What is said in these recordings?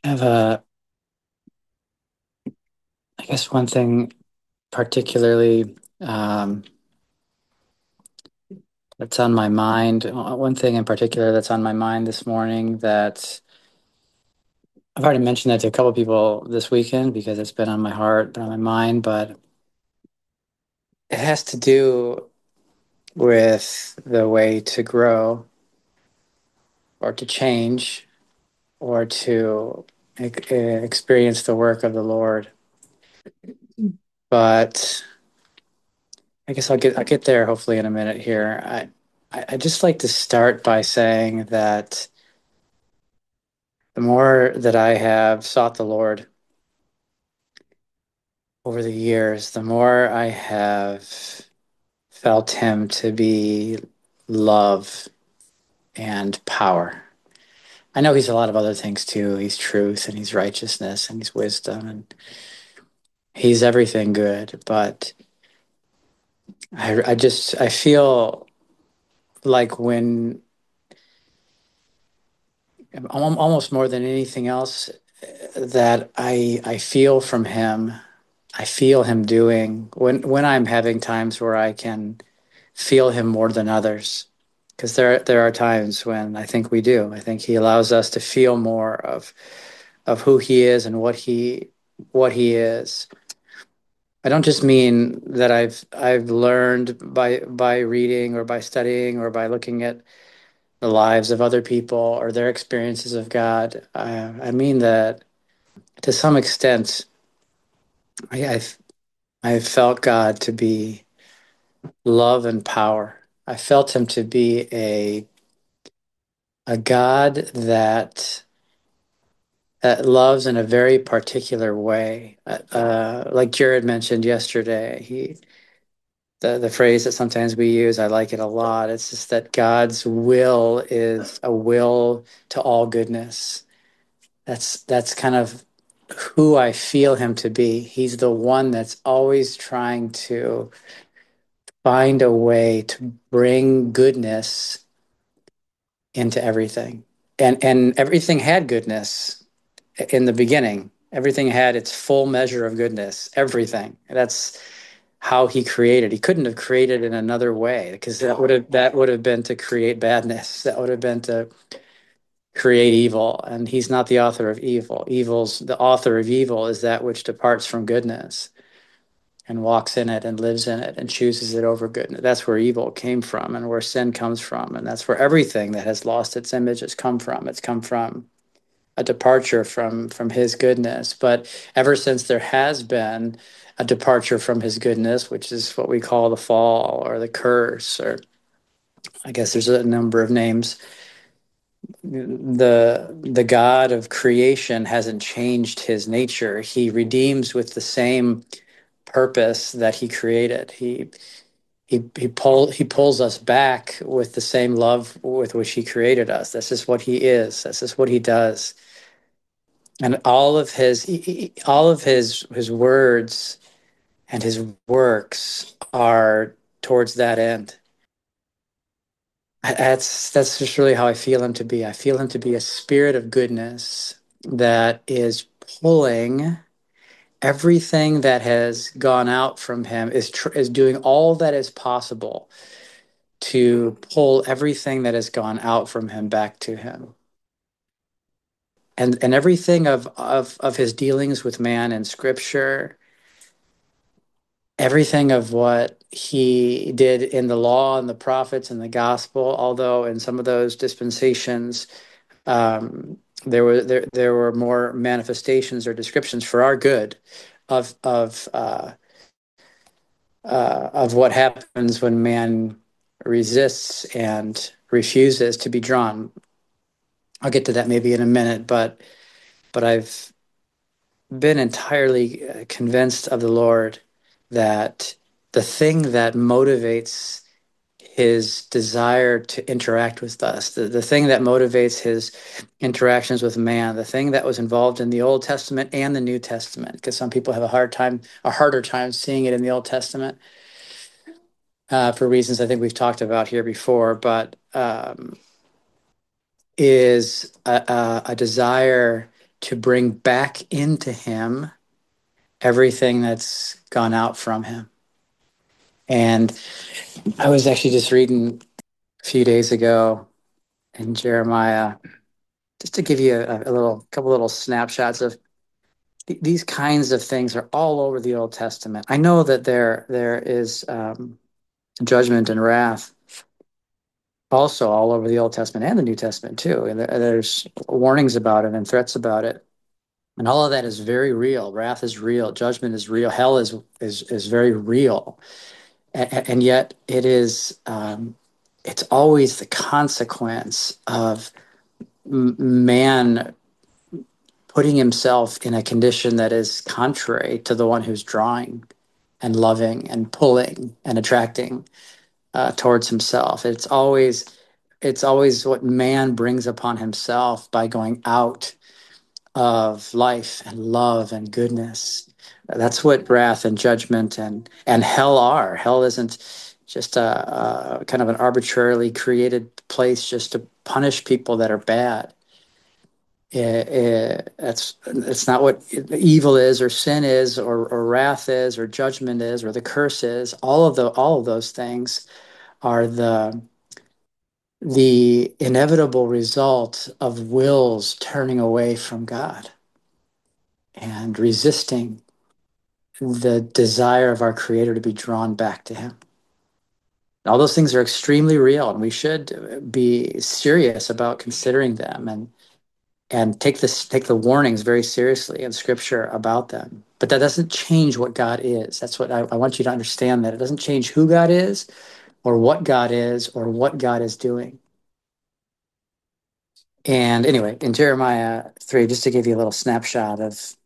I have I guess one thing particularly that's on my mind. One thing in particular that's on my mind this morning that I've already mentioned that to a couple of people this weekend because it's been on my heart, been on my mind, but it has to do with the way to grow or to change or to experience the work of the Lord. But I guess I'll get there hopefully in a minute here. I just like to start by saying that the more that I have sought the Lord over the years, the more I have felt Him to be love and power. I know He's a lot of other things too. He's truth and He's righteousness and He's wisdom and He's everything good. But I feel like when almost more than anything else that I feel from Him. I feel Him doing when I'm having times where I can feel Him more than others, because there are times when I think we do. I think He allows us to feel more of who He is and what He is. I don't just mean that I've learned by reading or by studying or by looking at the lives of other people or their experiences of God. I mean that to some extent, I've felt God to be love and power. I felt him to be a God that loves in a very particular way. Like Jared mentioned yesterday, the phrase that sometimes we use, I like it a lot. It's just that God's will is a will to all goodness. That's kind of who I feel him to be. He's the one that's always trying to find a way to bring goodness into everything. And everything had goodness in the beginning. Everything had its full measure of goodness. Everything. That's how he created. He couldn't have created in another way because that would have been to create badness. That would have been to create evil. And he's not the author of evil. Evil's the author of evil is that which departs from goodness and walks in it and lives in it and chooses it over good. That's where evil came from and where sin comes from. And that's where everything that has lost its image has come from. It's come from a departure from his goodness. But ever since there has been a departure from his goodness, which is what we call the fall or the curse, or I guess there's a number of names, the God of creation hasn't changed his nature. He redeems with the same purpose that he created. He pulls us back with the same love with which he created us. This is what he is. This is what he does. And all of his words and his works are towards that end. That's just really how I feel him to be. I feel him to be a spirit of goodness that is pulling everything that has gone out from him, is doing all that is possible to pull everything that has gone out from him back to him. And everything of his dealings with man in scripture, everything of what he did in the law and the prophets and the gospel, although in some of those dispensations there were more manifestations or descriptions for our good of what happens when man resists and refuses to be drawn. I'll get to that maybe in a minute, but I've been entirely convinced of the Lord that the thing that motivates his desire to interact with us, the thing that motivates his interactions with man, the thing that was involved in the Old Testament and the New Testament, because some people have a harder time seeing it in the Old Testament for reasons I think we've talked about here before, but is a desire to bring back into him everything that's gone out from him. And I was actually just reading a few days ago in Jeremiah, just to give you a little couple little snapshots of these kinds of things are all over the Old Testament. I know that there is judgment and wrath also all over the Old Testament and the New Testament too. And there's warnings about it and threats about it. And all of that is very real. Wrath is real. Judgment is real. Hell is very real. And yet it is it's always the consequence of man putting himself in a condition that is contrary to the one who's drawing and loving and pulling and attracting towards himself. It's always what man brings upon himself by going out of life and love and goodness. That's what wrath and judgment and hell are. Hell isn't just a kind of an arbitrarily created place just to punish people that are bad. That's not what evil is, or sin is, or wrath is, or judgment is, or the curse is. All of those things are the inevitable result of wills turning away from God and resisting the desire of our Creator to be drawn back to Him. All those things are extremely real, and we should be serious about considering them and take the warnings very seriously in Scripture about them. But that doesn't change what God is. That's what I want you to understand, that it doesn't change who God is or what God is or what God is doing. And anyway, in Jeremiah 3, just to give you a little snapshot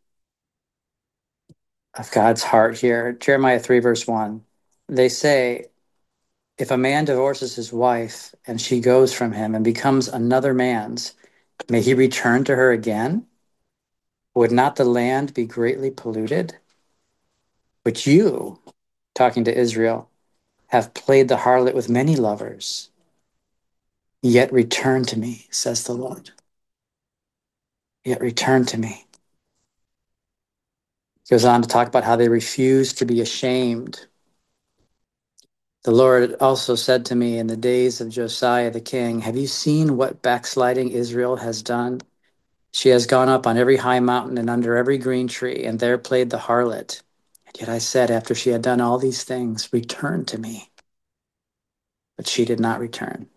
of God's heart here, Jeremiah 3, verse 1, they say, if a man divorces his wife and she goes from him and becomes another man's, may he return to her again? Would not the land be greatly polluted? But you, talking to Israel, have played the harlot with many lovers. Yet return to me, says the Lord. Yet return to me. He goes on to talk about how they refuse to be ashamed. The Lord also said to me in the days of Josiah the king, have you seen what backsliding Israel has done? She has gone up on every high mountain and under every green tree, and there played the harlot. And yet I said, after she had done all these things, return to me. But she did not return.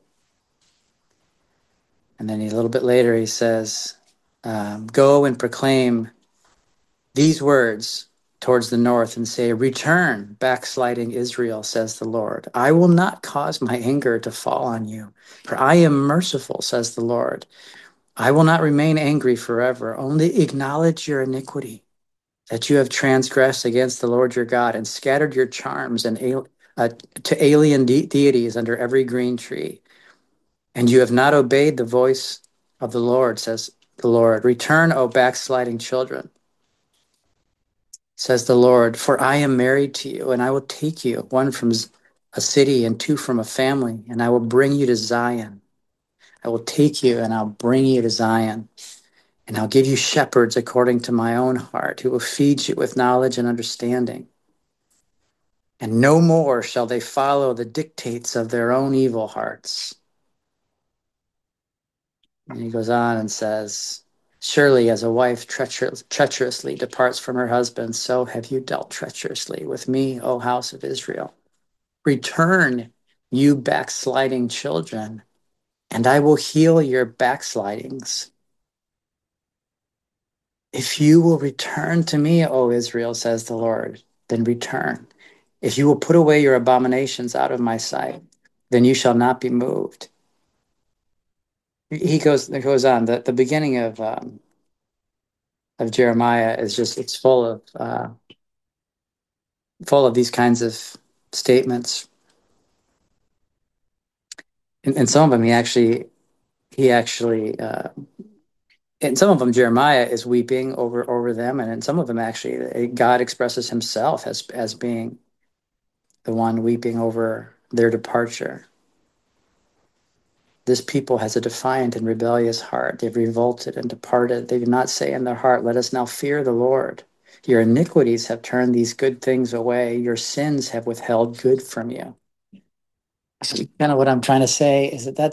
And then a little bit later he says, go and proclaim these words towards the north and say, return, backsliding Israel, says the Lord. I will not cause my anger to fall on you, for I am merciful, says the Lord. I will not remain angry forever. Only acknowledge your iniquity, that you have transgressed against the Lord your God and scattered your charms to alien deities under every green tree. And you have not obeyed the voice of the Lord, says the Lord. Return, O backsliding children, says the Lord, for I am married to you, and I will take you, one from a city and two from a family, and I will bring you to Zion. I will take you and I'll bring you to Zion, and I'll give you shepherds according to my own heart, who will feed you with knowledge and understanding. And no more shall they follow the dictates of their own evil hearts. And he goes on and says, surely as a wife treacherously departs from her husband, so have you dealt treacherously with me, O house of Israel. Return, you backsliding children, and I will heal your backslidings. If you will return to me, O Israel, says the Lord, then return. If you will put away your abominations out of my sight, then you shall not be moved. It goes on. The beginning of Jeremiah is just, it's full of these kinds of statements. And some of them he actually in some of them Jeremiah is weeping over them, and in some of them actually God expresses himself as being the one weeping over their departure. This people has a defiant and rebellious heart. They've revolted and departed. They do not say in their heart, let us now fear the Lord. Your iniquities have turned these good things away. Your sins have withheld good from you. So kind of what I'm trying to say is that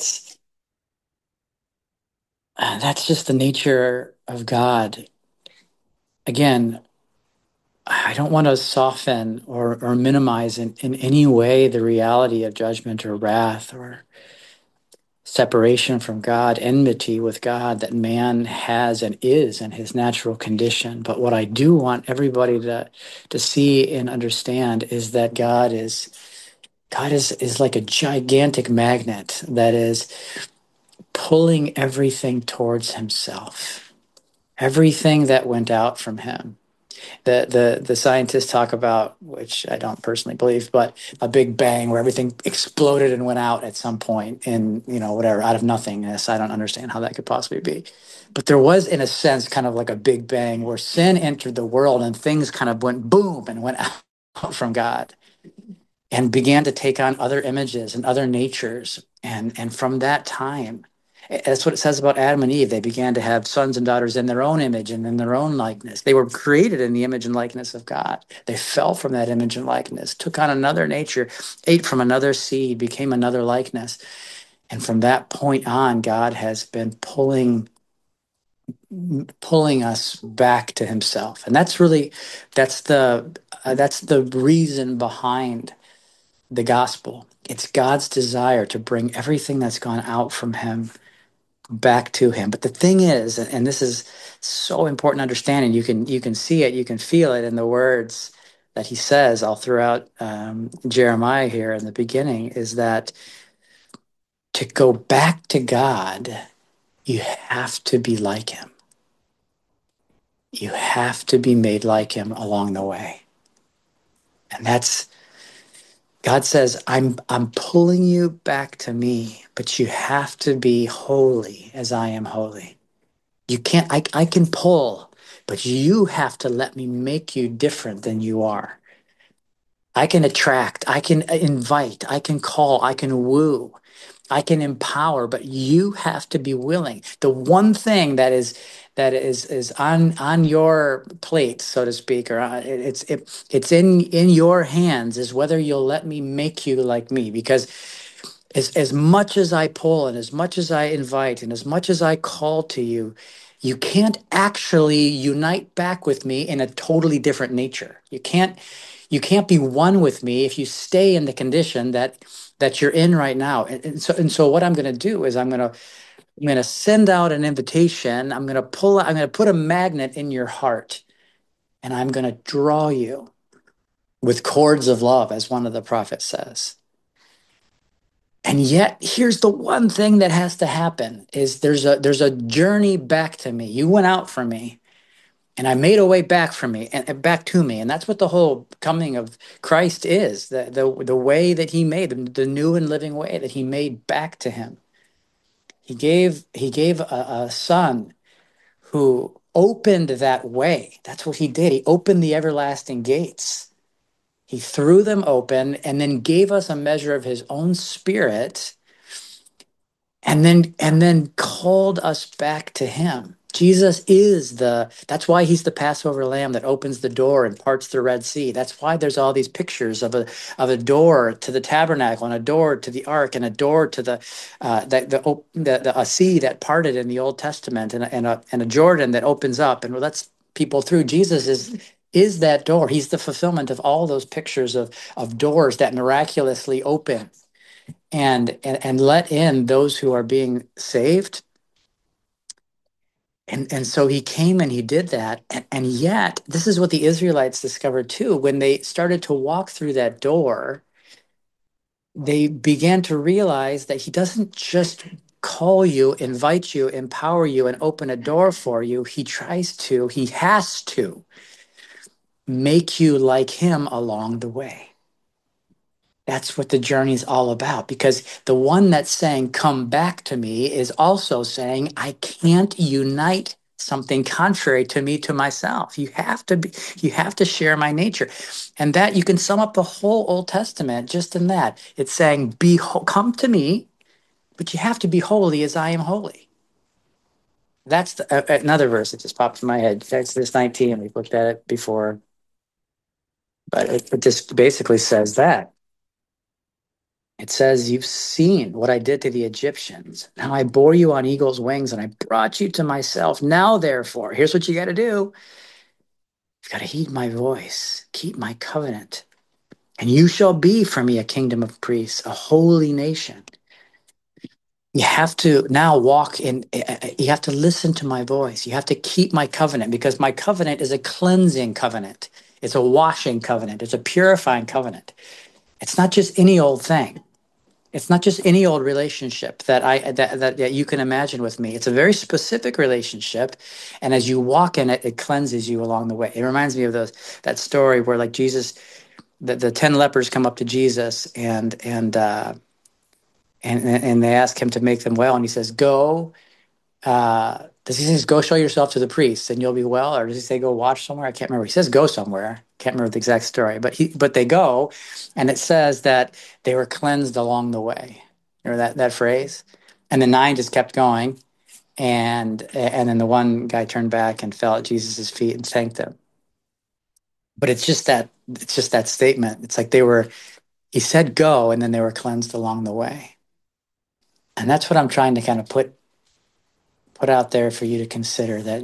that's just the nature of God. Again, I don't want to soften or minimize in any way the reality of judgment or wrath or separation from God, enmity with God that man has and is in his natural condition. But what I do want everybody to see and understand is that God is like a gigantic magnet that is pulling everything towards himself. Everything that went out from him. The scientists talk about, which I don't personally believe, but a big bang where everything exploded and went out at some point in, whatever, out of nothingness. I don't understand how that could possibly be. But there was, in a sense, kind of like a big bang where sin entered the world and things kind of went boom and went out from God and began to take on other images and other natures. And from that time, that's what it says about Adam and Eve. They began to have sons and daughters in their own image and in their own likeness. They were created in the image and likeness of God. They fell from that image and likeness, took on another nature, ate from another seed, became another likeness. And from that point on, God has been pulling us back to himself. And that's the reason behind the gospel. It's God's desire to bring everything that's gone out from him back to him. But the thing is, and this is so important to understand, and you can see it, you can feel it in the words that he says all throughout Jeremiah here in the beginning, is that to go back to God, you have to be like him. You have to be made like him along the way. And that's God says, I'm pulling you back to me, but you have to be holy as I am holy. You can't, I can pull, but you have to let me make you different than you are. I can attract, I can invite, I can call, I can woo, I can empower, but you have to be willing. The one thing that is on your plate, so to speak, or it's in your hands, is whether you'll let me make you like me. Because as much as I pull and as much as I invite and as much as I call to you, you can't actually unite back with me in a totally different nature. You can't be one with me if you stay in the condition that you're in right now. And so what I'm going to do is I'm going to send out an invitation. I'm going to put a magnet in your heart, and I'm going to draw you with cords of love, as one of the prophets says. And yet, here's the one thing that has to happen: is there's a journey back to me. You went out from me, and I made a way back from me and back to me. And that's what the whole coming of Christ is: the way that he made, the new and living way that he made back to him. He gave a son who opened that way. That's what he did. He opened the everlasting gates. He threw them open and then gave us a measure of his own spirit, and then called us back to him. Jesus is that's why he's the Passover lamb that opens the door and parts the Red Sea. That's why there's all these pictures of a door to the tabernacle and a door to the ark and a door to a sea that parted in the Old Testament, and a Jordan that opens up and lets people through. Jesus is that door. He's the fulfillment of all those pictures of doors that miraculously open and let in those who are being saved. And so he came and he did that. And yet, this is what the Israelites discovered too. When they started to walk through that door, they began to realize that he doesn't just call you, invite you, empower you, and open a door for you. He has to make you like him along the way. That's what the journey's all about, because the one that's saying, come back to me, is also saying, I can't unite something contrary to me to myself. You have to share my nature. And that you can sum up the whole Old Testament just in that. It's saying, come to me, but you have to be holy as I am holy. That's another verse that just popped in my head. Exodus 19. We've looked at it before, but it just basically says that. It says, you've seen what I did to the Egyptians. Now I bore you on eagle's wings and I brought you to myself. Now, therefore, here's what you got to do. You've got to heed my voice, keep my covenant, and you shall be for me a kingdom of priests, a holy nation. You have to now walk in, you have to listen to my voice. You have to keep my covenant because my covenant is a cleansing covenant. It's a washing covenant. It's a purifying covenant. It's not just any old thing. It's not just any old relationship that you can imagine with me. It's a very specific relationship, and as you walk in it, it cleanses you along the way. It reminds me of that story where like Jesus, the 10 lepers come up to Jesus and they ask him to make them well, and he says, "Go." Does he say, "Go show yourself to the priests and you'll be well," or does he say, "Go watch somewhere"? I can't remember. He says, "Go somewhere." Can't remember the exact story, but they go, and it says that they were cleansed along the way. Remember that phrase? And the nine just kept going, and then the one guy turned back and fell at Jesus' feet and thanked him. But it's just that statement. It's like he said go, and then they were cleansed along the way. And that's what I'm trying to kind of put out there for you to consider, that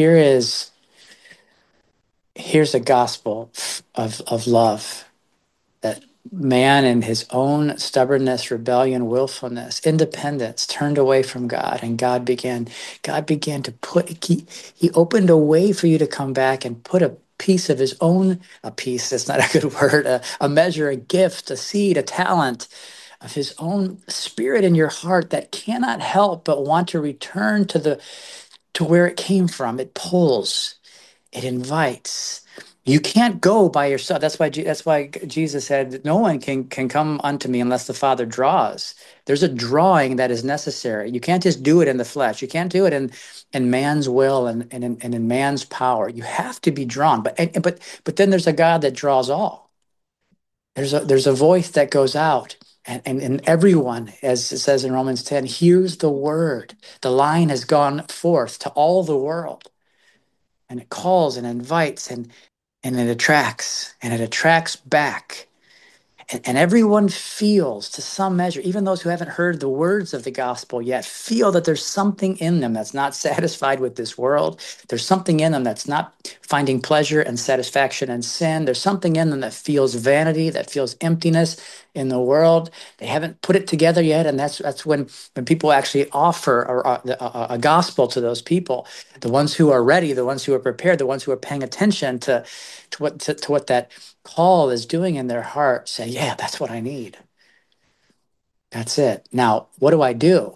here's a gospel of love, that man in his own stubbornness, rebellion, willfulness, independence turned away from God, and God began to he opened a way for you to come back and put a piece of his own, a piece, that's not a good word, a measure, a gift, a seed, a talent of his own spirit in your heart that cannot help but want to return to where it came from. It pulls, it invites. You can't go by yourself. That's why Jesus said, "No one can come unto me unless the Father draws." There's a drawing that is necessary. You can't just do it in the flesh. You can't do it in man's will and in man's power. You have to be drawn. But then there's a God that draws all. There's a voice that goes out. And everyone, as it says in Romans 10, hears the word. The line has gone forth to all the world, and it calls and invites, and it attracts back. And everyone feels, to some measure, even those who haven't heard the words of the gospel yet, feel that there's something in them that's not satisfied with this world. There's something in them that's not finding pleasure and satisfaction in sin. There's something in them that feels vanity, that feels emptiness in the world. They haven't put it together yet, and that's when people actually offer a gospel to those people, the ones who are ready, the ones who are prepared, the ones who are paying attention to what that call is doing in their heart. Say, yeah, that's what I need. That's it. Now, what do I do?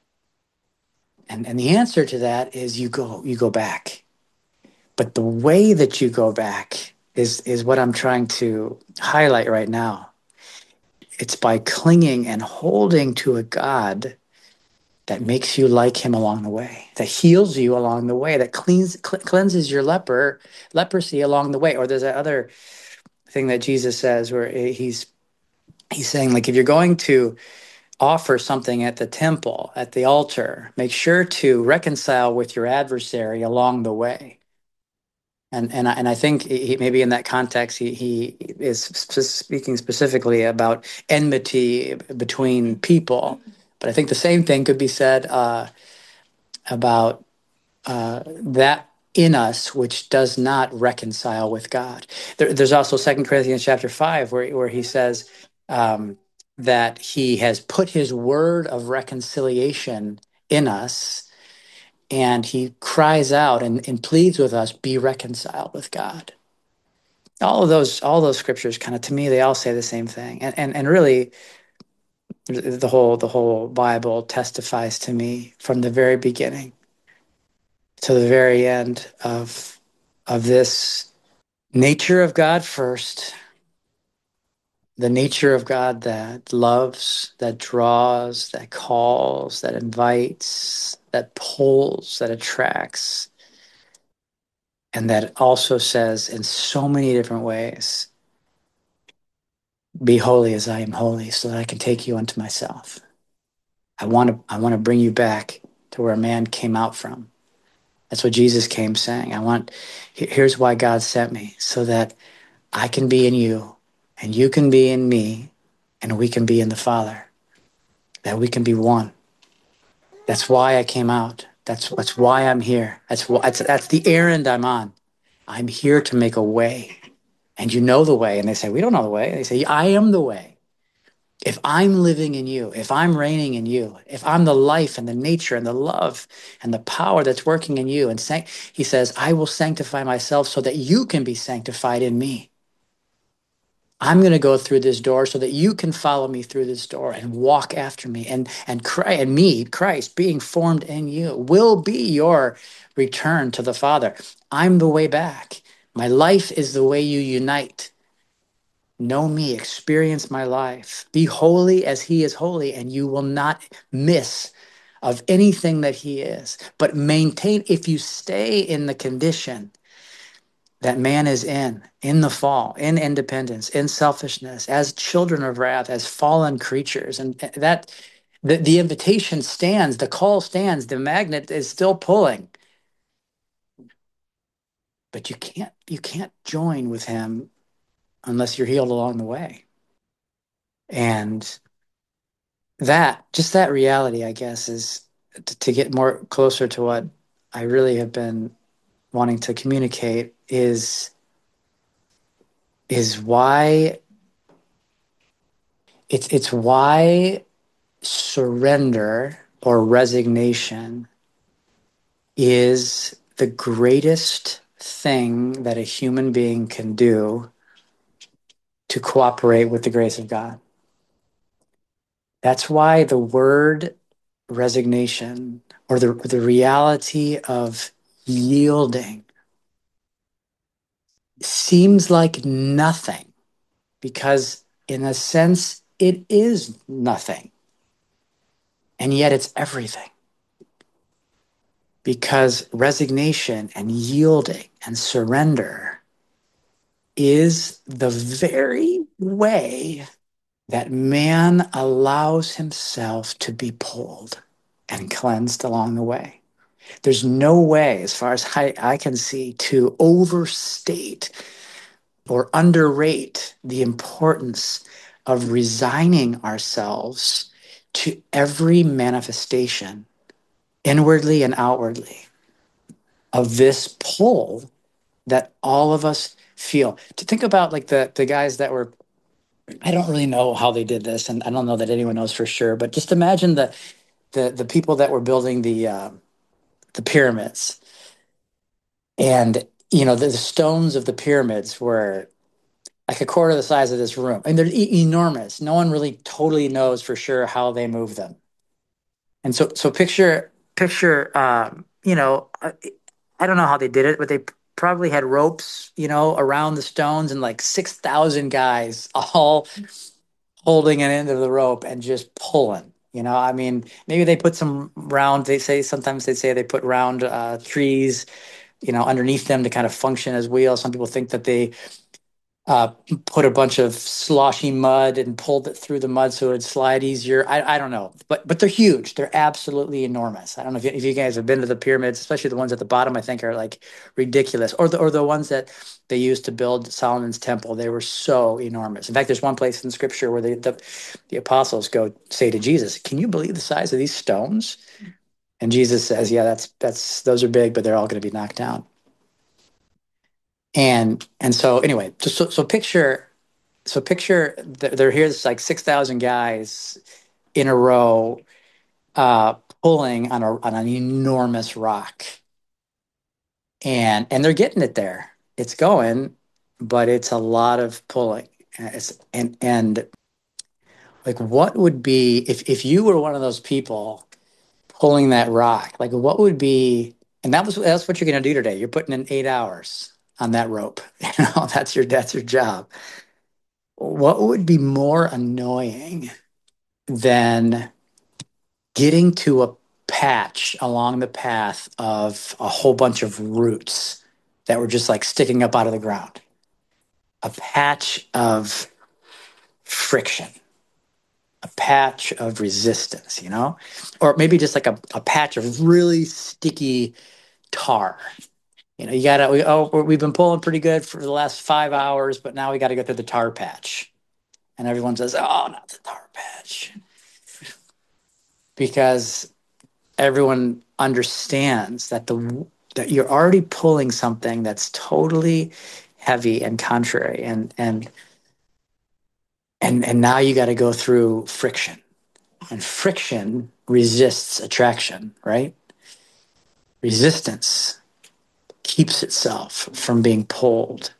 And the answer to that is you go back. But the way that you go back is what I'm trying to highlight right now. It's by clinging and holding to a God that makes you like him along the way, that heals you along the way, that cleanses your leprosy along the way. Or there's that other thing that Jesus says where he's saying, like, if you're going to offer something at the temple, at the altar, make sure to reconcile with your adversary along the way. And I think maybe in that context he is speaking specifically about enmity between people, but I think the same thing could be said about that in us which does not reconcile with God. There's also 2 Corinthians chapter 5 where he says that he has put his word of reconciliation in us, and he cries out and pleads with us, be reconciled with God. All those scriptures, kind of, to me, they all say the same thing. And really the whole Bible testifies to me from the very beginning to the very end of this nature of God first, the nature of God that loves, that draws, that calls, that invites, that pulls, that attracts, and that also says in so many different ways, be holy as I am holy, so that I can take you unto myself. I want to bring you back to where man came out from. That's what Jesus came saying. Here's why God sent me, so that I can be in you and you can be in me and we can be in the Father, that we can be one. That's why I came out. That's why I'm here. That's the errand I'm on. I'm here to make a way. And you know the way. And they say, we don't know the way. They say, I am the way. If I'm living in you, if I'm reigning in you, if I'm the life and the nature and the love and the power that's working in you, and he says, I will sanctify myself so that you can be sanctified in me. I'm going to go through this door so that you can follow me through this door and walk after me. And me, Christ, being formed in you, will be your return to the Father. I'm the way back. My life is the way you unite. Know me, experience my life. Be holy as he is holy, and you will not miss of anything that he is. But maintain, if you stay in the condition that man is in the fall, in independence, in selfishness, as children of wrath, as fallen creatures, and that the invitation stands, the call stands, the magnet is still pulling, but you can't join with him unless you're healed along the way. And just that reality, I guess, is to get more closer to what I really have been wanting to communicate is why it's why surrender or resignation is the greatest thing that a human being can do to cooperate with the grace of God. That's why the word resignation, or the reality of yielding, seems like nothing, because in a sense it is nothing, and yet it's everything. Because resignation and yielding and surrender is the very way that man allows himself to be pulled and cleansed along the way. There's no way, as far as I can see, to overstate or underrate the importance of resigning ourselves to every manifestation, inwardly and outwardly, of this pull that all of us feel. To think about, like, the guys that were, I don't really know how they did this, and I don't know that anyone knows for sure, but just imagine the people that were building the pyramids. And the stones of the pyramids were like a quarter the size of this room. And they're enormous. No one really totally knows for sure how they move them. And so picture, I don't know how they did it, but they probably had ropes, around the stones, and like 6,000 guys all holding an end of the rope and just pulling. I mean, maybe they put some round, sometimes they say they put round trees, underneath them to kind of function as wheels. Some people think that they uh, put a bunch of sloshy mud and pulled it through the mud so it would slide easier. I don't know, but they're huge. They're absolutely enormous. I don't know if you guys have been to the pyramids, especially the ones at the bottom. I think are like ridiculous, or the ones that they used to build Solomon's temple. They were so enormous. In fact, there's one place in Scripture where the apostles go say to Jesus, "Can you believe the size of these stones?" And Jesus says, "Yeah, that's those are big, but they're all going to be knocked down." And so anyway, just so picture they're here. It's like 6,000 guys in a row, uh, pulling on an enormous rock, and they're getting it there. It's going, but it's a lot of pulling. And like, what would be if you were one of those people pulling that rock? Like, what would be? And that's what you're going to do today. You're putting in 8 hours on that rope. That's your job. What would be more annoying than getting to a patch along the path of a whole bunch of roots that were just like sticking up out of the ground? A patch of friction. a patch of resistance, or maybe just like a patch of really sticky tar. You gotta, we've been pulling pretty good for the last 5 hours, but now we got to go through the tar patch. And everyone says, oh, not the tar patch. Because everyone understands that you're already pulling something that's totally heavy and contrary. And now you got to go through friction. And friction resists attraction, right? Resistance keeps itself from being pulled.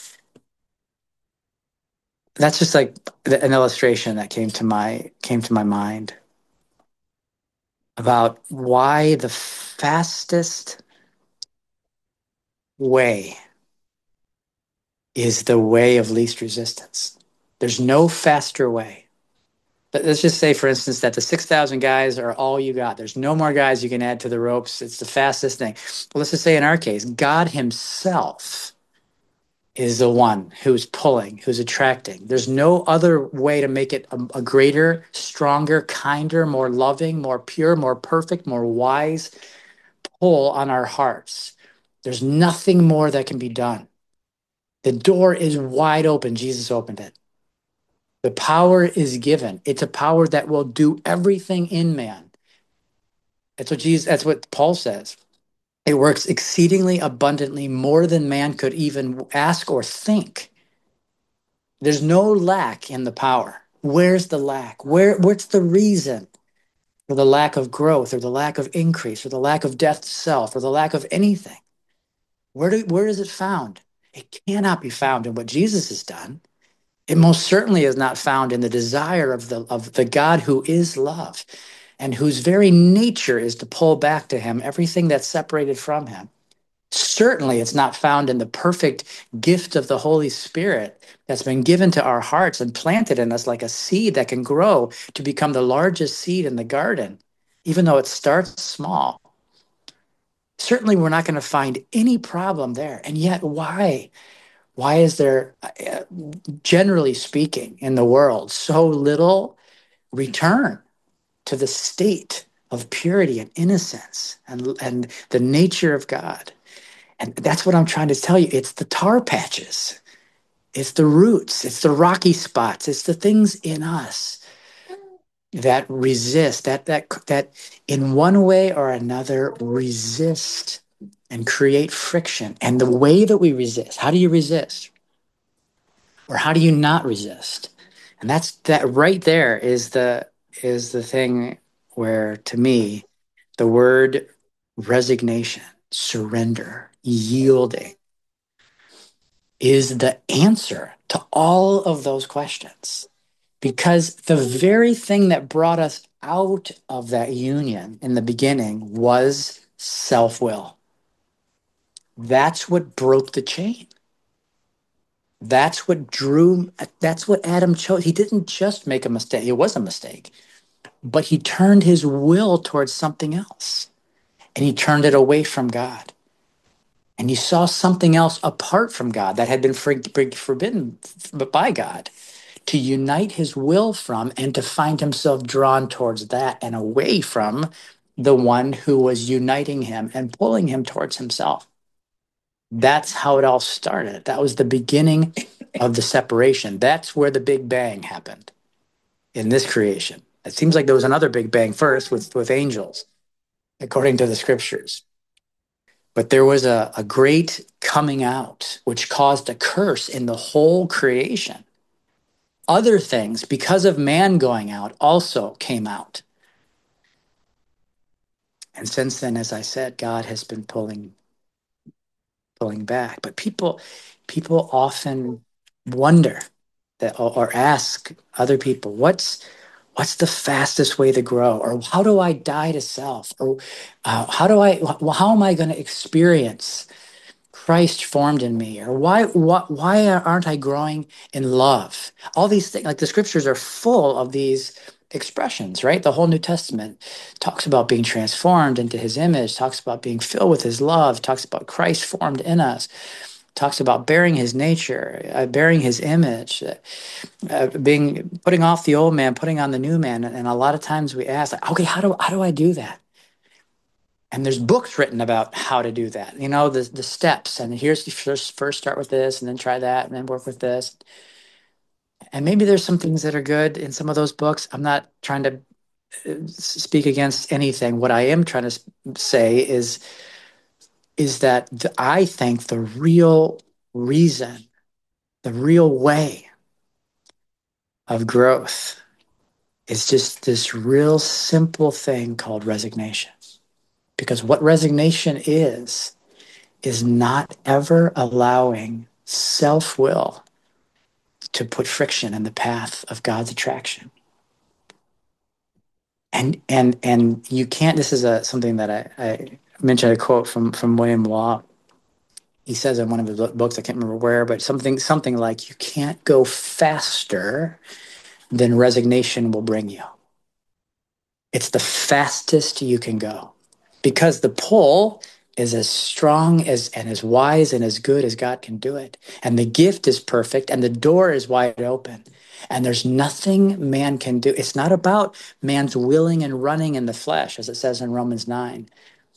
That's just like an illustration that came to my mind about why the fastest way is the way of least resistance. There's no faster way. But let's just say, for instance, that the 6,000 guys are all you got. There's no more guys you can add to the ropes. It's the fastest thing. Well, let's just say in our case, God Himself is the one who's pulling, who's attracting. There's no other way to make it a greater, stronger, kinder, more loving, more pure, more perfect, more wise pull on our hearts. There's nothing more that can be done. The door is wide open. Jesus opened it. The power is given. It's a power that will do everything in man. That's what Paul says. It works exceedingly abundantly more than man could even ask or think. There's no lack in the power. Where's the lack? What's the reason for the lack of growth or the lack of increase or the lack of death to self or the lack of anything? Where is it found? It cannot be found in what Jesus has done. It most certainly is not found in the desire of the God who is love and whose very nature is to pull back to him everything that's separated from him. Certainly, it's not found in the perfect gift of the Holy Spirit that's been given to our hearts and planted in us like a seed that can grow to become the largest seed in the garden, even though it starts small. Certainly, we're not going to find any problem there. And yet, why? Why is there, generally speaking, in the world, so little return to the state of purity and innocence and the nature of God? And that's what I'm trying to tell you. It's the tar patches, it's the roots, it's the rocky spots, it's the things in us that resist, that in one way or another resist and create friction. And the way that we resist, how do you resist? Or how do you not resist? And that right there is the thing where, to me, the word resignation, surrender, yielding is the answer to all of those questions. Because the very thing that brought us out of that union in the beginning was self-will. That's what broke the chain. That's what Adam chose. He didn't just make a mistake. It was a mistake, but he turned his will towards something else and he turned it away from God. And he saw something else apart from God that had been forbidden by God to unite his will from and to find himself drawn towards that and away from the one who was uniting him and pulling him towards himself. That's how it all started. That was the beginning of the separation. That's where the Big Bang happened in this creation. It seems like there was another Big Bang first with angels, according to the scriptures. But there was a great coming out, which caused a curse in the whole creation. Other things, because of man going out, also came out. And since then, as I said, God has been pulling back. But people often wonder that or ask other people, what's the fastest way to grow? Or how do I die to self? Or how am I going to experience Christ formed in me? Or why aren't I growing in love? All these things, like the scriptures are full of these expressions, right? The whole New Testament talks about being transformed into his image, talks about being filled with his love, talks about Christ formed in us, talks about bearing his nature, bearing his image, being putting off the old man, putting on the new man. And a lot of times we ask, like, okay, how do I do that? And there's books written about how to do that. You know, the steps. And here's first start with this, and then try that, and then work with this. And maybe there's some things that are good in some of those books. I'm not trying to speak against anything. What I am trying to say is that I think the real reason, the real way of growth is just this real simple thing called resignation. Because what resignation is not ever allowing self will to put friction in the path of God's attraction. And you can't. This is something that I mentioned, a quote from William Law. He says in one of his books, I can't remember where, but something like, you can't go faster than resignation will bring you. It's the fastest you can go, because the pull is as strong as and as wise and as good as God can do it. And the gift is perfect and the door is wide open. And there's nothing man can do. It's not about man's willing and running in the flesh, as it says in Romans 9.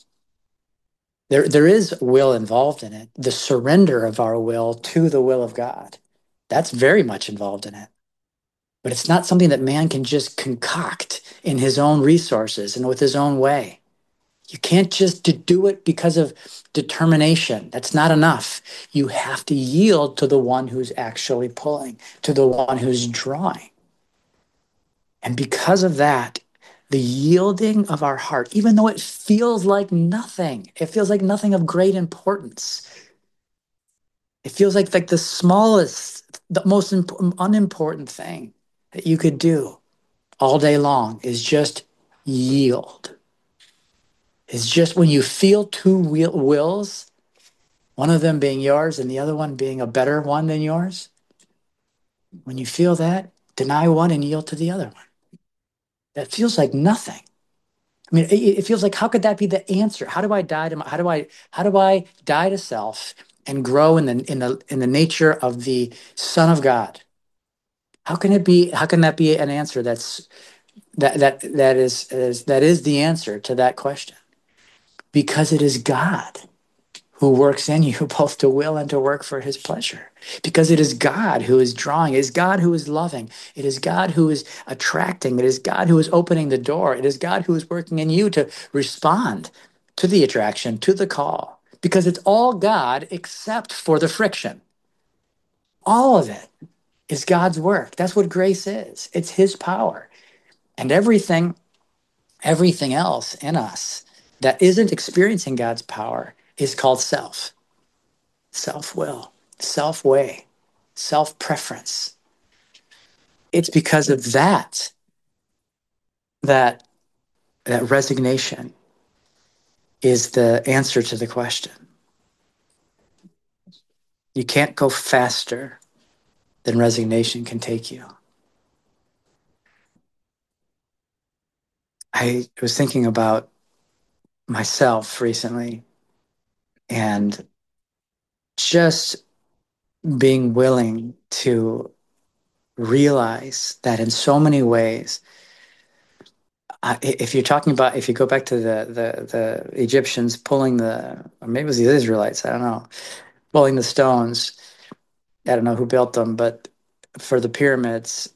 There is will involved in it, the surrender of our will to the will of God. That's very much involved in it. But it's not something that man can just concoct in his own resources and with his own way. You can't just do it because of determination. That's not enough. You have to yield to the one who's actually pulling, to the one who's drawing. And because of that, the yielding of our heart, even though it feels like nothing, it feels like nothing of great importance. It feels like the smallest, the most unimportant thing that you could do all day long is just yield. It's just when you feel two wills, one of them being yours and the other one being a better one than yours, when you feel that, deny one and yield to the other one. That feels like nothing. I mean, it feels like, how could that be the answer? How do I die to how do I die to self and grow in the nature of the Son of God? How can that be an answer that is the answer to that question? Because it is God who works in you both to will and to work for his pleasure. Because it is God who is drawing, it is God who is loving, it is God who is attracting, it is God who is opening the door, it is God who is working in you to respond to the attraction, to the call. Because it's all God except for the friction. All of it is God's work. That's what grace is. It's his power. And everything else in us that isn't experiencing God's power is called self-will, self-way, self-preference. It's because of that that resignation is the answer to the question. You can't go faster than resignation can take you. I was thinking about myself recently, and just being willing to realize that in so many ways, if you're talking about, if you go back to the Egyptians pulling or maybe it was the Israelites, I don't know, pulling the stones. I don't know who built them, but for the pyramids,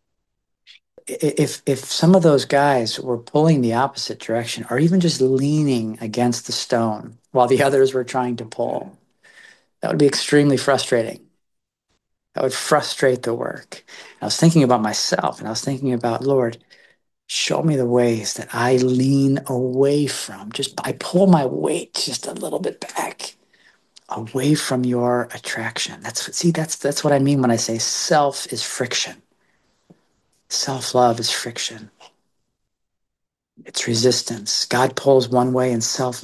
if some of those guys were pulling the opposite direction, or even just leaning against the stone while the others were trying to pull, that would be extremely frustrating. That would frustrate the work. I was thinking about myself, and I was thinking about, Lord, show me the ways that I lean away from, I pull my weight just a little bit back, away from your attraction. That's what I mean when I say self is friction. Self-love is friction. It's resistance. God pulls one way and self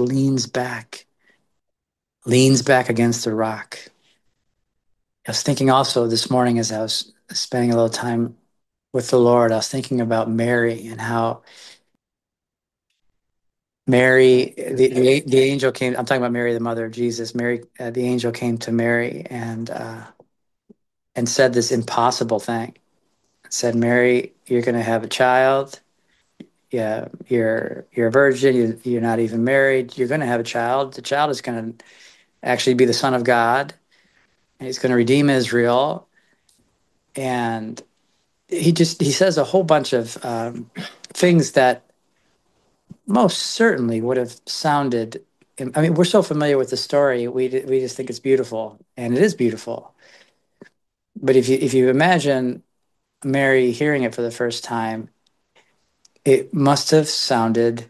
leans back against the rock. I was thinking also this morning, as I was spending a little time with the Lord, I was thinking about Mary and how Mary, the angel came. I'm talking about Mary, the mother of Jesus. Mary, the angel came to Mary and said this impossible thing. Said, Mary, you're going to have a child. Yeah, you're a virgin. You're not even married. You're going to have a child. The child is going to actually be the Son of God, and he's going to redeem Israel. And he says a whole bunch of things that most certainly would have sounded. I mean, we're so familiar with the story, we just think it's beautiful, and it is beautiful. But if you imagine Mary hearing it for the first time, it must have sounded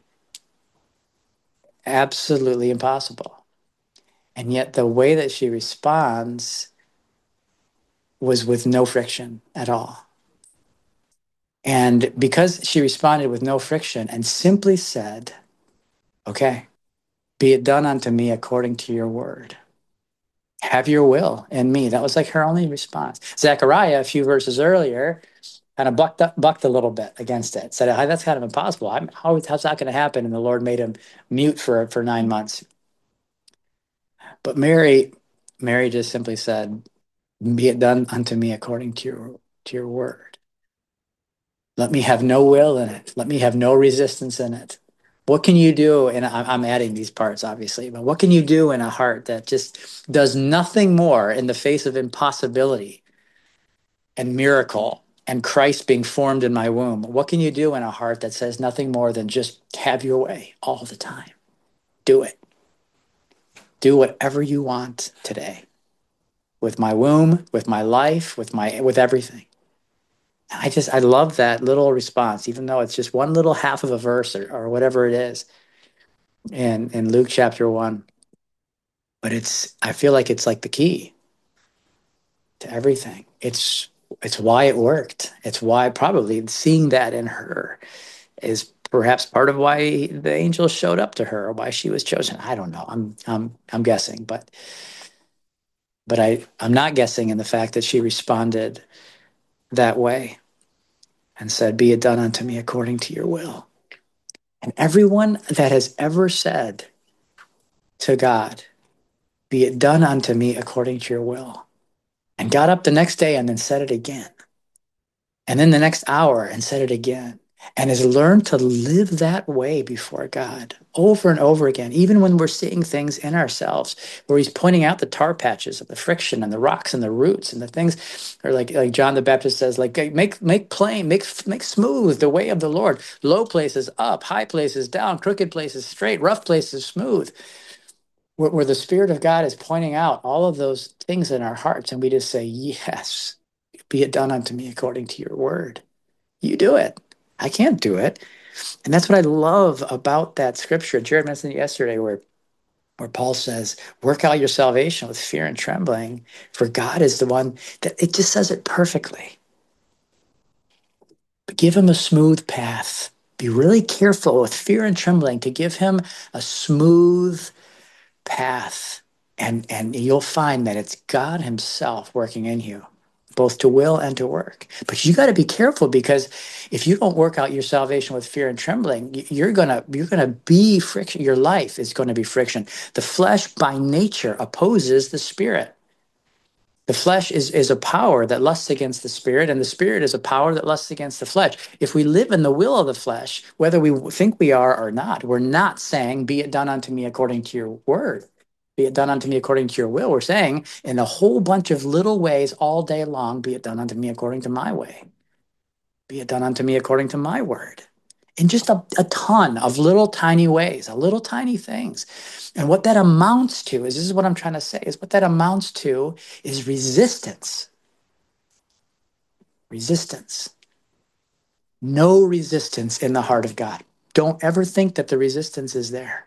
absolutely impossible. And yet, the way that she responds was with no friction at all. And because she responded with no friction and simply said, okay, be it done unto me according to your word. Have your will in me. That was like her only response. Zechariah, a few verses earlier, kind of bucked a little bit against it. Said, "Hey, that's kind of impossible. How's that going to happen?" And the Lord made him mute for 9 months. But Mary just simply said, "Be it done unto me according to your word. Let me have no will in it. Let me have no resistance in it." What can you do? And I'm adding these parts, obviously, but what can you do in a heart that just does nothing more in the face of impossibility and miracle and Christ being formed in my womb? What can you do in a heart that says nothing more than just have your way all the time? Do it. Do whatever you want today with my womb, with my life, with everything. I love that little response, even though it's just one little half of a verse or whatever it is in Luke chapter 1. But I feel like it's like the key to everything. It's why it worked. It's why probably seeing that in her is perhaps part of why the angel showed up to her or why she was chosen. I don't know. I'm guessing, but I'm not guessing in the fact that she responded that way and said, "Be it done unto me according to your will." And everyone that has ever said to God, "Be it done unto me according to your will," and got up the next day and then said it again, and then the next hour and said it again, and has learned to live that way before God over and over again, even when we're seeing things in ourselves where he's pointing out the tar patches of the friction and the rocks and the roots and the things, or like John the Baptist says, like make plain, make smooth the way of the Lord, low places up, high places down, crooked places straight, rough places smooth, where the Spirit of God is pointing out all of those things in our hearts, and we just say, "Yes, be it done unto me according to your word." You do it. I can't do it. And that's what I love about that scripture. Jared mentioned it yesterday where Paul says, work out your salvation with fear and trembling, for God is the one that it just says it perfectly. But give him a smooth path. Be really careful with fear and trembling to give him a smooth path, and you'll find that it's God himself working in you, both to will and to work. But you got to be careful, because if you don't work out your salvation with fear and trembling, you're gonna be friction. Your life is going to be friction. The flesh by nature opposes the spirit. The flesh is a power that lusts against the spirit, and the spirit is a power that lusts against the flesh. If we live in the will of the flesh, whether we think we are or not, we're not saying, "Be it done unto me according to your word. Be it done unto me according to your will." We're saying in a whole bunch of little ways all day long, "Be it done unto me according to my way. Be it done unto me according to my word." In just a ton of little tiny ways, a little tiny things. And what that amounts to is, this is what I'm trying to say, is what that amounts to is resistance. Resistance. No resistance in the heart of God. Don't ever think that the resistance is there.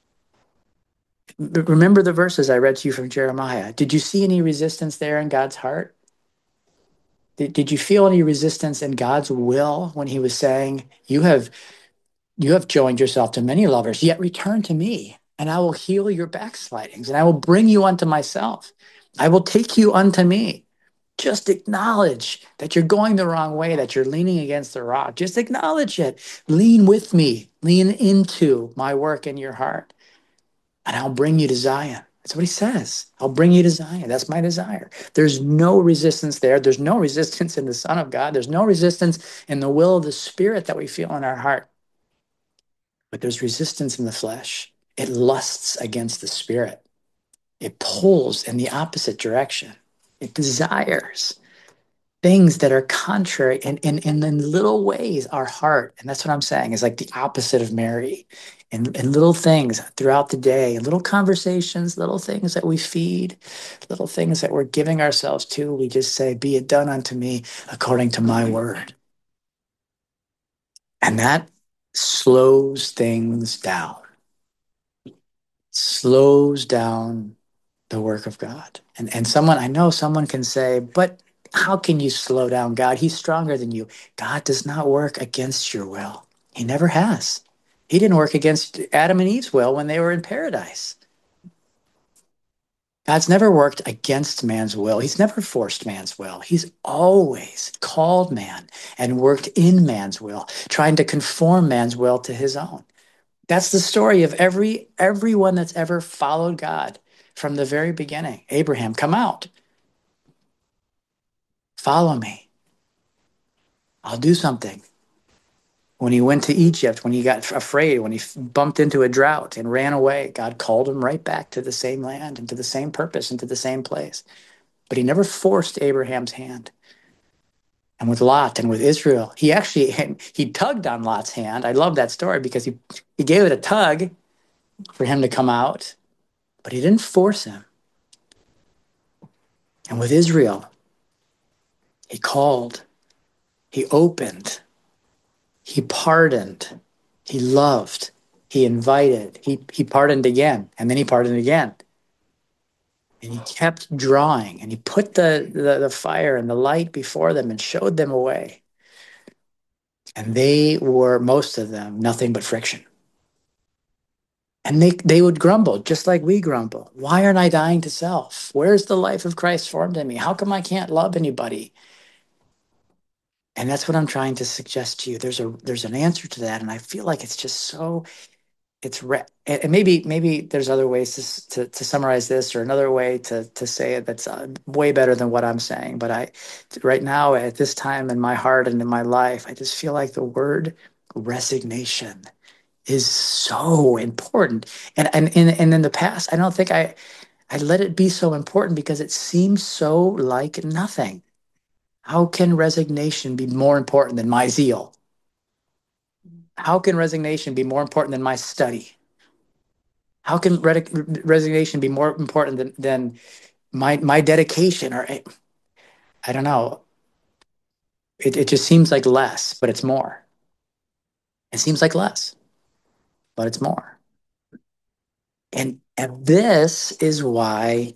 Remember the verses I read to you from Jeremiah. Did you see any resistance there in God's heart? Did you feel any resistance in God's will when he was saying, you have joined yourself to many lovers, yet return to me, and I will heal your backslidings, and I will bring you unto myself. I will take you unto me. Just acknowledge that you're going the wrong way, that you're leaning against the rock. Just acknowledge it. Lean with me, lean into my work in your heart, and I'll bring you to Zion. That's what he says. I'll bring you to Zion. That's my desire. There's no resistance there. There's no resistance in the Son of God. There's no resistance in the will of the Spirit that we feel in our heart. But there's resistance in the flesh. It lusts against the Spirit. It pulls in the opposite direction. It desires things that are contrary and in little ways our heart, and that's what I'm saying, is like the opposite of Mary. And little things throughout the day, little conversations, little things that we feed, little things that we're giving ourselves to, we just say, be it done unto me according to my word. And that slows things down, slows down the work of God. And someone, I know someone can say, but how can you slow down God? He's stronger than you. God does not work against your will. He never has. He didn't work against Adam and Eve's will when they were in paradise. God's never worked against man's will. He's never forced man's will. He's always called man and worked in man's will, trying to conform man's will to his own. That's the story of everyone that's ever followed God from the very beginning. Abraham, come out. Follow me. I'll do something. When he went to Egypt, when he got afraid, when he bumped into a drought and ran away, God called him right back to the same land and to the same purpose and to the same place. But he never forced Abraham's hand. And with Lot and with Israel, he tugged on Lot's hand. I love that story because he gave it a tug for him to come out, but he didn't force him. And with Israel, he called, he opened, he pardoned, he loved, he invited, he pardoned again, and then he pardoned again. And he kept drawing, and he put the fire and the light before them and showed them a way. And they were, most of them, nothing but friction. And they would grumble, just like we grumble. Why aren't I dying to self? Where's the life of Christ formed in me? How come I can't love anybody? And that's what I'm trying to suggest to you. There's an answer to that, and I feel like it's just so and maybe there's other ways to summarize this, or another way to say it that's way better than what I'm saying. But right now at this time in my heart and in my life, I just feel like the word resignation is so important. And in the past, I don't think I let it be so important because it seems so like nothing. How can resignation be more important than my zeal? How can resignation be more important than my study? How can resignation be more important than my dedication? Or I don't know. It just seems like less, but it's more. It seems like less, but it's more. And this is why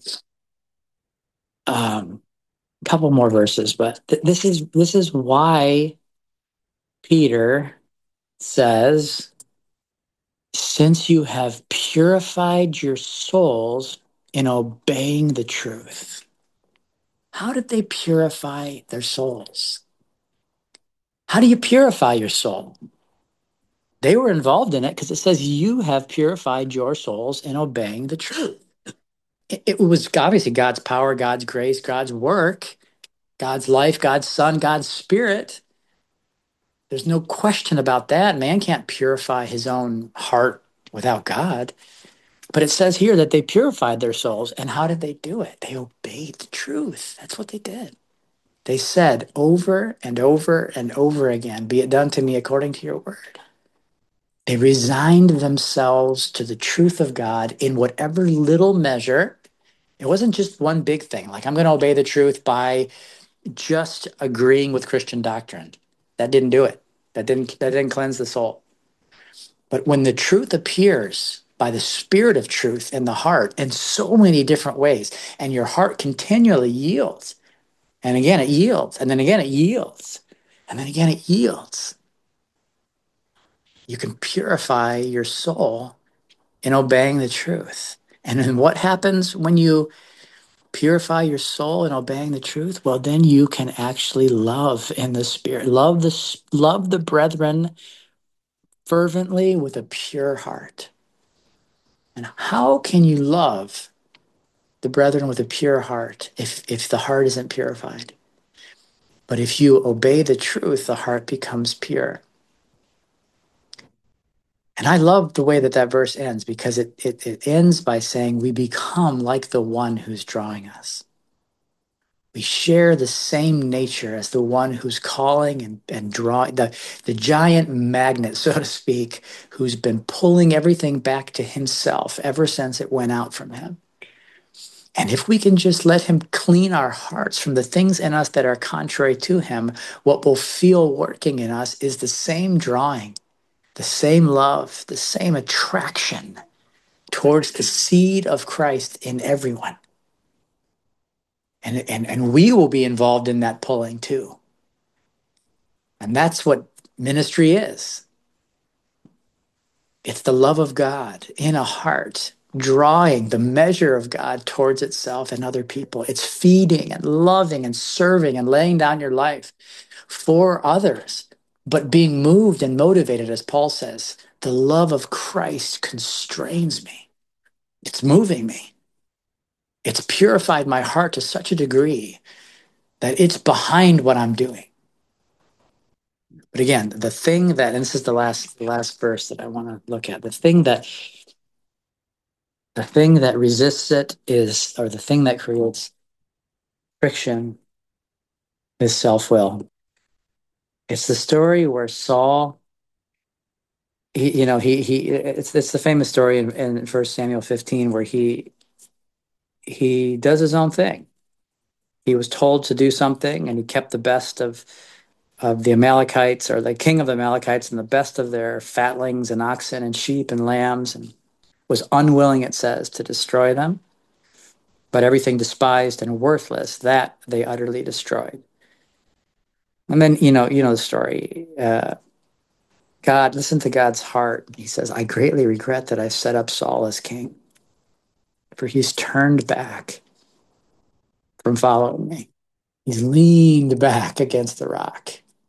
a couple more verses, but this is why Peter says, since you have purified your souls in obeying the truth. How did they purify their souls? How do you purify your soul? They were involved in it because it says you have purified your souls in obeying the truth. It was obviously God's power, God's grace, God's work, God's life, God's Son, God's Spirit. There's no question about that. Man can't purify his own heart without God. But it says here that they purified their souls. And how did they do it? They obeyed the truth. That's what they did. They said over and over and over again, be it done to me according to your word. They resigned themselves to the truth of God in whatever little measure. It wasn't just one big thing, like I'm going to obey the truth by just agreeing with Christian doctrine. That didn't do it. That didn't cleanse the soul. But when the truth appears by the spirit of truth in the heart in so many different ways, and your heart continually yields, and again it yields, and then again it yields, and then again it yields, you can purify your soul in obeying the truth. And then what happens when you purify your soul in obeying the truth, well, then you can actually love in the spirit. Love the brethren fervently with a pure heart. And how can you love the brethren with a pure heart if the heart isn't purified? But if you obey the truth, the heart becomes pure. And I love the way that that verse ends, because it ends by saying we become like the one who's drawing us. We share the same nature as the one who's calling and drawing, the giant magnet, so to speak, who's been pulling everything back to himself ever since it went out from him. And if we can just let him clean our hearts from the things in us that are contrary to him, what we'll feel working in us is the same drawing, the same love, the same attraction towards the seed of Christ in everyone. And we will be involved in that pulling too. And that's what ministry is. It's the love of God in a heart, drawing the measure of God towards itself and other people. It's feeding and loving and serving and laying down your life for others, but being moved and motivated, as Paul says. The love of Christ constrains me. It's moving me. It's purified my heart to such a degree that it's behind what I'm doing. But again, the thing that, and this is the last verse that I want to look at, the thing that resists it is, or the thing that creates friction is self-will. It's the story where Saul, it's the famous story in 1 Samuel 15 where he does his own thing. He was told to do something, and he kept the best of the Amalekites, or the king of the Amalekites, and the best of their fatlings and oxen and sheep and lambs, and was unwilling, it says, to destroy them. But everything despised and worthless, that they utterly destroyed. And then, the story. God, listen to God's heart. He says, I greatly regret that I set up Saul as king, for he's turned back from following me. He's leaned back against the rock.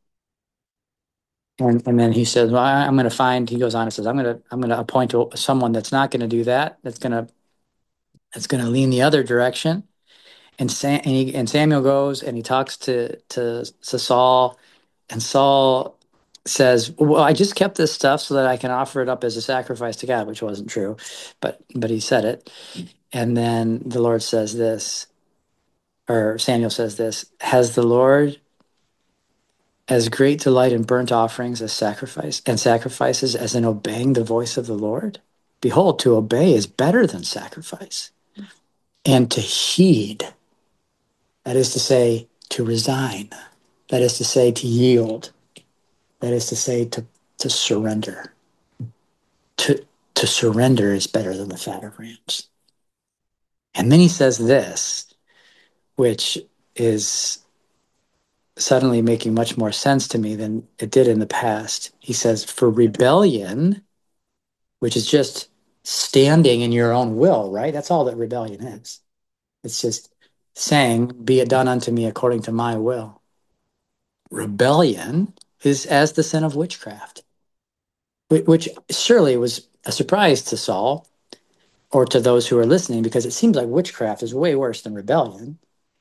And then he says, well, I'm going to find, he goes on and says, I'm going to appoint someone that's not going to do that. That's going to lean the other direction. And Samuel goes and he talks to Saul, and Saul says, well, I just kept this stuff so that I can offer it up as a sacrifice to God, which wasn't true, but he said it. And then the Lord says this, or Samuel says this, has the Lord as great delight in burnt offerings as sacrifices as in obeying the voice of the Lord? Behold, to obey is better than sacrifice, and to heed, that is to say, to resign, that is to say, to yield, that is to say, to surrender. To surrender is better than the fat of rams. And then he says this, which is suddenly making much more sense to me than it did in the past. He says, for rebellion, which is just standing in your own will, right? That's all that rebellion is. It's just saying, be it done unto me according to my will. Rebellion is as the sin of witchcraft, which surely was a surprise to Saul or to those who are listening, because it seems like witchcraft is way worse than rebellion.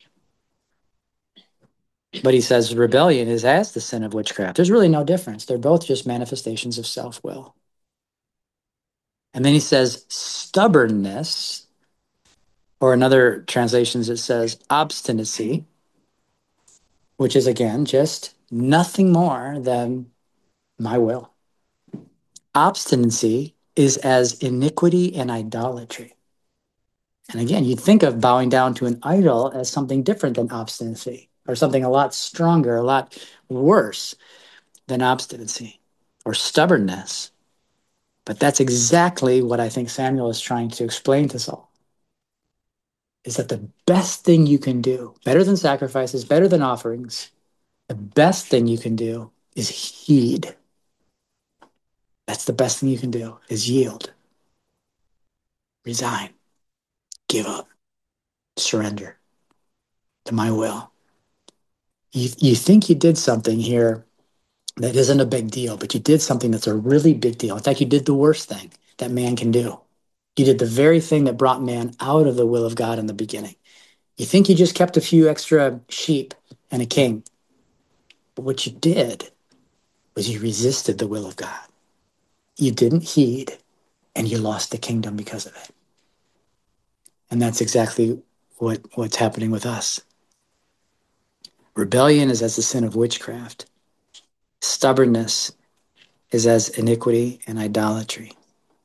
But he says rebellion is as the sin of witchcraft. There's really no difference. They're both just manifestations of self-will. And then he says stubbornness, or in other translations it says obstinacy, which is again just nothing more than my will. Obstinacy is as iniquity and idolatry. And again, you'd think of bowing down to an idol as something different than obstinacy, or something a lot stronger, a lot worse than obstinacy or stubbornness. But that's exactly what I think Samuel is trying to explain to Saul, is that the best thing you can do, better than sacrifices, better than offerings, the best thing you can do is heed. That's the best thing you can do, is yield, resign, give up. Surrender to my will. You think you did something here that isn't a big deal, but you did something that's a really big deal. In fact, you did the worst thing that man can do. You did the very thing that brought man out of the will of God in the beginning. You think you just kept a few extra sheep and a king, but what you did was you resisted the will of God. You didn't heed, and you lost the kingdom because of it. And that's exactly what's happening with us. Rebellion is as the sin of witchcraft. Stubbornness is as iniquity and idolatry.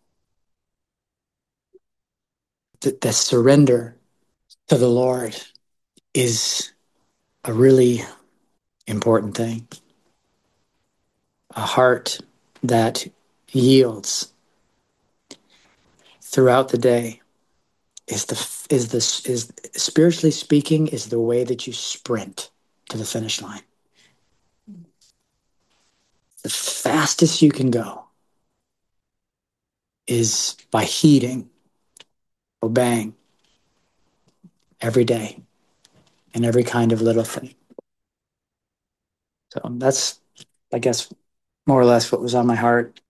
The surrender to the Lord is a really important thing. A heart that yields throughout the day is spiritually speaking is the way that you sprint to the finish line. The fastest you can go is by heeding, obeying every day in every kind of little thing. So that's, I guess, more or less what was on my heart